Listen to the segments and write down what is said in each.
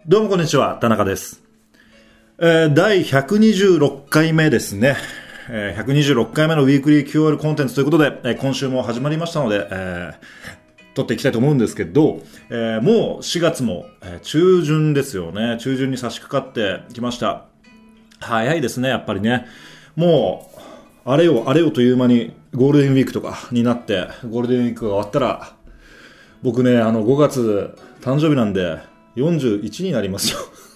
どうもこんにちは、田中です。第126回目ですね。126回目のウィークリー QOL コンテンツということで、今週も始まりましたので、撮っていきたいと思うんですけど、もう4月も、中旬ですよね。中旬に差し掛かってきました。早いですね、やっぱりね。もう、あれよという間にゴールデンウィークとかになって、ゴールデンウィークが終わったら、僕ね、5月誕生日なんで、41になりますよ。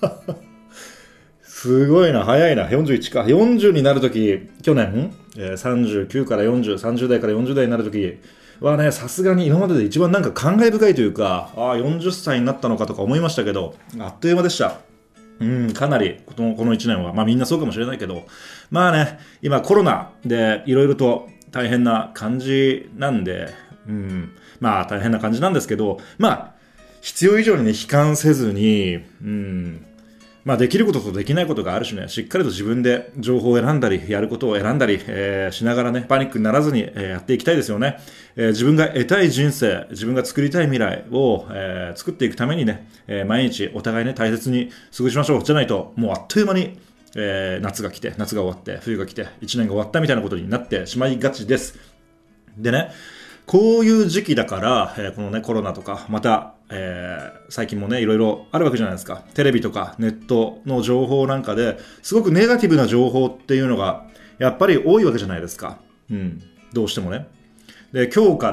すごいな、早いな、41か。40になるとき、去年、39から40、30代から40代になるときはね、さすがに今までで一番なんか感慨深いというか、40歳になったのかとか思いましたけど、あっという間でした。かなりこの1年は、みんなそうかもしれないけど、今コロナでいろいろと大変な感じなんで、大変な感じなんですけど、必要以上にね、悲観せずに、できることとできないことがあるしね、しっかりと自分で情報を選んだり、やることを選んだり、しながらね、パニックにならずに、やっていきたいですよね。自分が得たい人生、自分が作りたい未来を、作っていくためにね、毎日お互いね、大切に過ごしましょう。じゃないと、もうあっという間に、夏が終わって、冬が来て、1年が終わったみたいなことになってしまいがちです。でね、こういう時期だから、このね、コロナとか、また、最近もね、いろいろあるわけじゃないですか。テレビとかネットの情報なんかで、すごくネガティブな情報っていうのが、やっぱり多いわけじゃないですか。どうしてもね。で、今日から、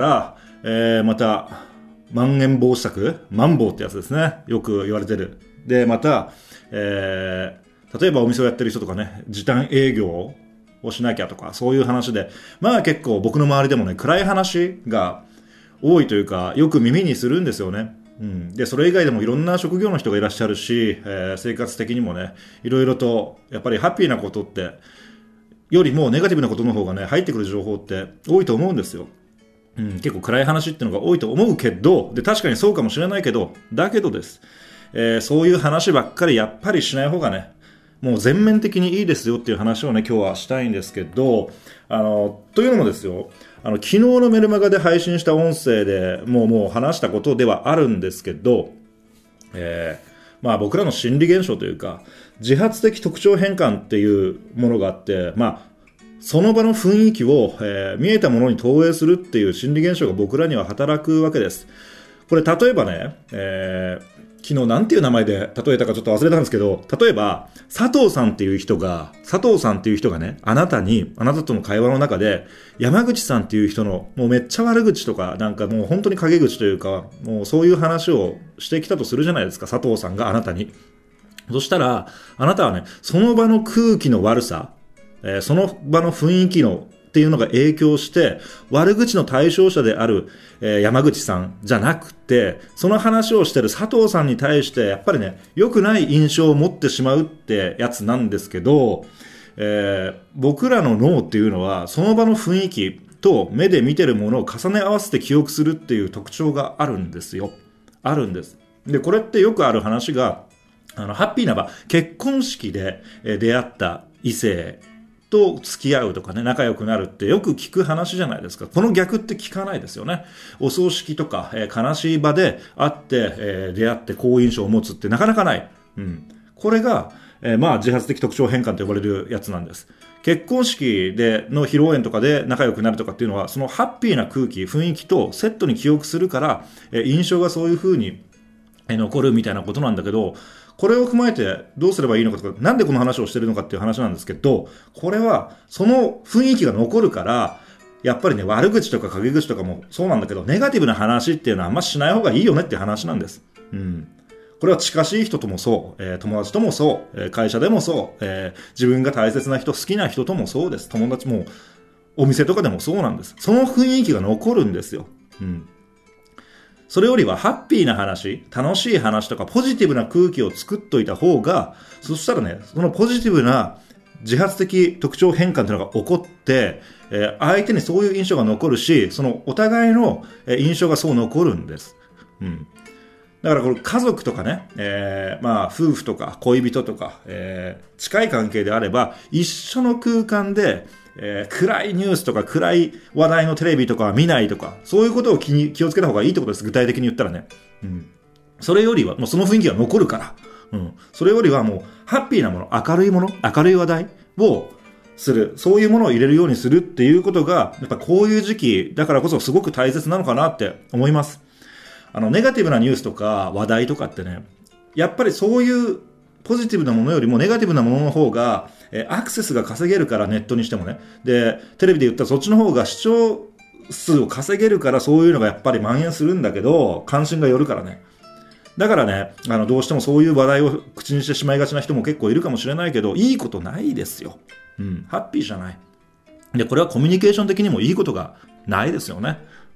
また、まん延防止策、マンボウってやつですね。よく言われてる。で、また、例えばお店をやってる人とかね、時短営業をしなきゃとか、そういう話で、結構僕の周りでもね、暗い話が多いというか、よく耳にするんですよね。で、それ以外でもいろんな職業の人がいらっしゃるし、生活的にもね、いろいろと、やっぱりハッピーなことって、よりもネガティブなことの方がね、入ってくる情報って多いと思うんですよ。結構暗い話っていうのが多いと思うけど、で、確かにそうかもしれないけど、だけどです。そういう話ばっかりやっぱりしない方がね、もう全面的にいいですよっていう話をね、今日はしたいんですけど、というのもですよ、昨日のメルマガで配信した音声でもう話したことではあるんですけど、僕らの心理現象というか、自発的特徴変換っていうものがあって、その場の雰囲気を、見えたものに投影するっていう心理現象が僕らには働くわけです。これ例えばね、昨日なんていう名前で例えたかちょっと忘れたんですけど、例えば佐藤さんっていう人がね、あなたとの会話の中で山口さんっていう人のもうめっちゃ悪口とか、なんかもう本当に陰口というか、もうそういう話をしてきたとするじゃないですか、佐藤さんがあなたに。そしたらあなたはね、その場の空気の悪さ、その場の雰囲気のっていうのが影響して、悪口の対象者である、山口さんじゃなくて、その話をしてる佐藤さんに対してやっぱりね、良くない印象を持ってしまうってやつなんですけど、僕らの脳っていうのはその場の雰囲気と目で見てるものを重ね合わせて記憶するっていう特徴があるんですよ。あるんです。で、これってよくある話が、ハッピーな場、結婚式で出会った異性と付き合うとかね、仲良くなるってよく聞く話じゃないですか。この逆って聞かないですよね。お葬式とか、悲しい場で会って、出会って好印象を持つってなかなかない。これが、自発的特徴変換と呼ばれるやつなんです。結婚式での披露宴とかで仲良くなるとかっていうのは、そのハッピーな空気、雰囲気とセットに記憶するから、印象がそういう風に残るみたいなことなんだけど、これを踏まえてどうすればいいのかとか、なんでこの話をしてるのかっていう話なんですけど、これはその雰囲気が残るから、やっぱりね、悪口とか陰口とかもそうなんだけど、ネガティブな話っていうのはあんましない方がいいよねっていう話なんです。これは近しい人ともそう、友達ともそう、会社でもそう、自分が大切な人、好きな人ともそうです。友達も、お店とかでもそうなんです。その雰囲気が残るんですよ。それよりはハッピーな話、楽しい話とかポジティブな空気を作っといた方が、そしたらね、そのポジティブな自発的特徴変換というのが起こって、相手にそういう印象が残るし、そのお互いの印象がそう残るんです。だからこれ家族とかね、夫婦とか恋人とか、近い関係であれば、一緒の空間で、暗いニュースとか暗い話題のテレビとかは見ないとか、そういうことを気をつけた方がいいってことです。具体的に言ったらね。それよりは、もうその雰囲気が残るから。 それよりはもう、ハッピーなもの、明るいもの、明るい話題をする。そういうものを入れるようにするっていうことが、やっぱこういう時期だからこそすごく大切なのかなって思います。ネガティブなニュースとか話題とかってね、やっぱりそういうポジティブなものよりもネガティブなものの方が、アクセスが稼げるから、ネットにしてもね。で、テレビで言ったらそっちの方が視聴数を稼げるから、そういうのがやっぱり蔓延するんだけど、関心が寄るからね。だからね、どうしてもそういう話題を口にしてしまいがちな人も結構いるかもしれないけど、いいことないですよ。ハッピーじゃない。で、これはコミュニケーション的にもいいことがないですよね。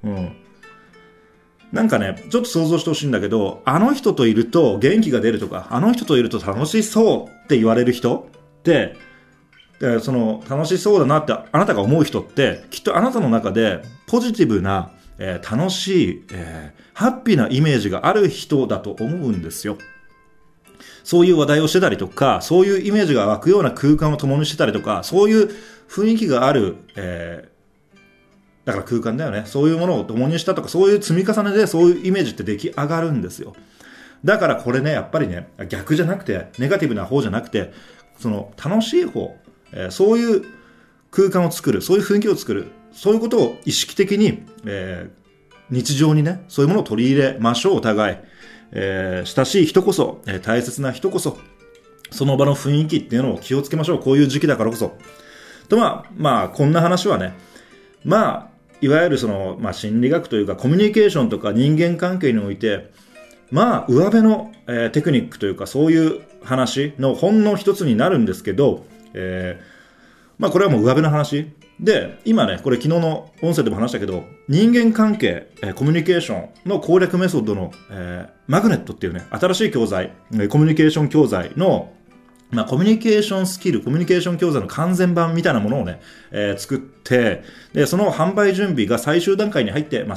なんかね、ちょっと想像してほしいんだけど、あの人といると元気が出るとか、あの人といると楽しそうって言われる人って、その楽しそうだなってあなたが思う人って、きっとあなたの中でポジティブな、楽しい、ハッピーなイメージがある人だと思うんですよ。そういう話題をしてたりとか、そういうイメージが湧くような空間を共にしてたりとか、そういう雰囲気がある、だから空間だよね。そういうものを共にしたとか、そういう積み重ねでそういうイメージって出来上がるんですよ。だからこれね、やっぱりね、逆じゃなくて、ネガティブな方じゃなくて、その楽しい方、そういう空間を作る、そういう雰囲気を作る、そういうことを意識的に、日常にね、そういうものを取り入れましょう、お互い。親しい人こそ、大切な人こそ、その場の雰囲気っていうのを気をつけましょう。こういう時期だからこそ。と、まあ、こんな話はね、いわゆるその、心理学というか、コミュニケーションとか人間関係において、上辺の、テクニックというか、そういう話のほんの一つになるんですけど、これはもう上辺の話。で、今ね、これ昨日の音声でも話したけど、人間関係、コミュニケーションの攻略メソッドの、マグネットっていうね、新しい教材、コミュニケーション教材の、コミュニケーションスキル、コミュニケーション教材の完全版みたいなものをね、作って、で、その販売準備が最終段階に入っています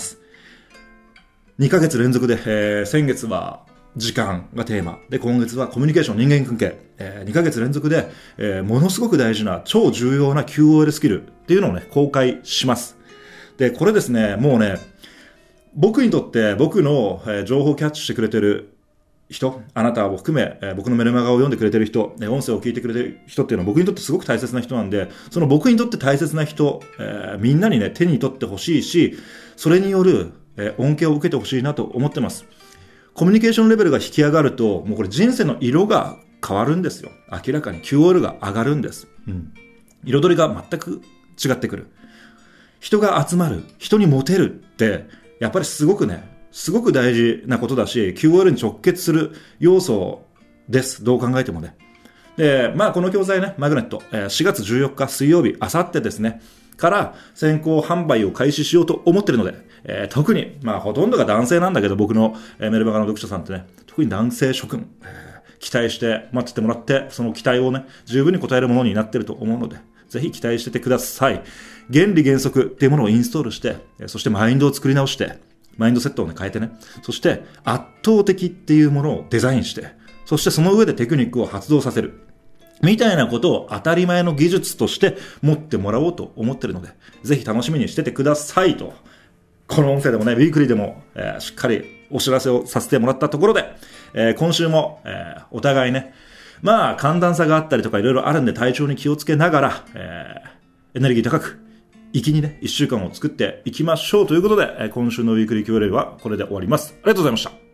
。2ヶ月連続で、先月は時間がテーマ。で、今月はコミュニケーション人間関係。2ヶ月連続で、ものすごく大事な超重要な QOL スキルっていうのをね、公開します。で、これですね、もうね、僕にとって僕の情報をキャッチしてくれてる人、あなたを含め、僕のメルマガを読んでくれてる人、音声を聞いてくれてる人っていうのは僕にとってすごく大切な人なんで、その僕にとって大切な人、みんなにね、手に取ってほしいし、それによる、恩恵を受けてほしいなと思ってます。コミュニケーションレベルが引き上がると、もうこれ人生の色が変わるんですよ。明らかに QOL が上がるんです。彩りが全く違ってくる。人が集まる、人にモテるって、やっぱりすごく大事なことだし、QOL に直結する要素です。どう考えてもね。で、この教材ね、マグネット、4月14日水曜日、あさってですね、から先行販売を開始しようと思っているので、特に、ほとんどが男性なんだけど、僕の、メルマガの読者さんってね、特に男性諸君、期待して待っててもらって、その期待をね、十分に応えるものになっていると思うので、ぜひ期待しててください。原理原則っていうものをインストールして、そしてマインドを作り直して、マインドセットをね、変えてね、そして圧倒的っていうものをデザインして、そしてその上でテクニックを発動させる。みたいなことを当たり前の技術として持ってもらおうと思ってるので、ぜひ楽しみにしててくださいと。この音声でもね、ウィークリーでも、しっかりお知らせをさせてもらったところで、今週も、お互いね、寒暖差があったりとかいろいろあるんで体調に気をつけながら、エネルギー高く、粋にね、1週間を作っていきましょうということで、今週のウィークリー QOL はこれで終わります。ありがとうございました。